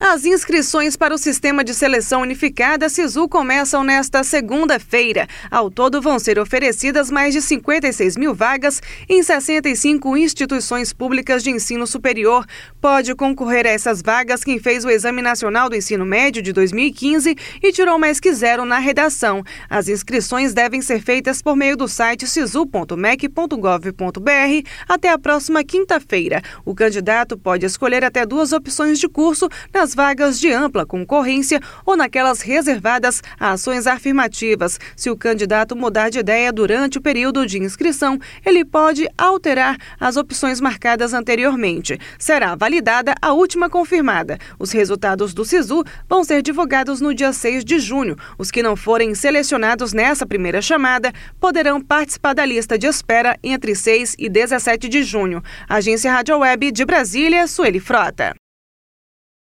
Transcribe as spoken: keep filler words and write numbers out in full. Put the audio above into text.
As inscrições para o Sistema de Seleção Unificada SISU começam nesta segunda-feira. Ao todo, vão ser oferecidas mais de cinquenta e seis mil vagas em sessenta e cinco instituições públicas de ensino superior. Pode concorrer a essas vagas quem fez o Exame Nacional do Ensino Médio de dois mil e quinze e tirou mais que zero na redação. As inscrições devem ser feitas por meio do site sisu ponto mec ponto gov ponto br até a próxima quinta-feira. O candidato pode escolher até duas opções de curso nas vagas de ampla concorrência ou naquelas reservadas a ações afirmativas. Se o candidato mudar de ideia durante o período de inscrição, ele pode alterar as opções marcadas anteriormente. Será validada a última confirmada. Os resultados do SISU vão ser divulgados no dia seis de junho. Os que não forem selecionados nessa primeira chamada poderão participar da lista de espera entre seis e dezessete de junho. Agência Rádio Web de Brasília, Sueli Frota.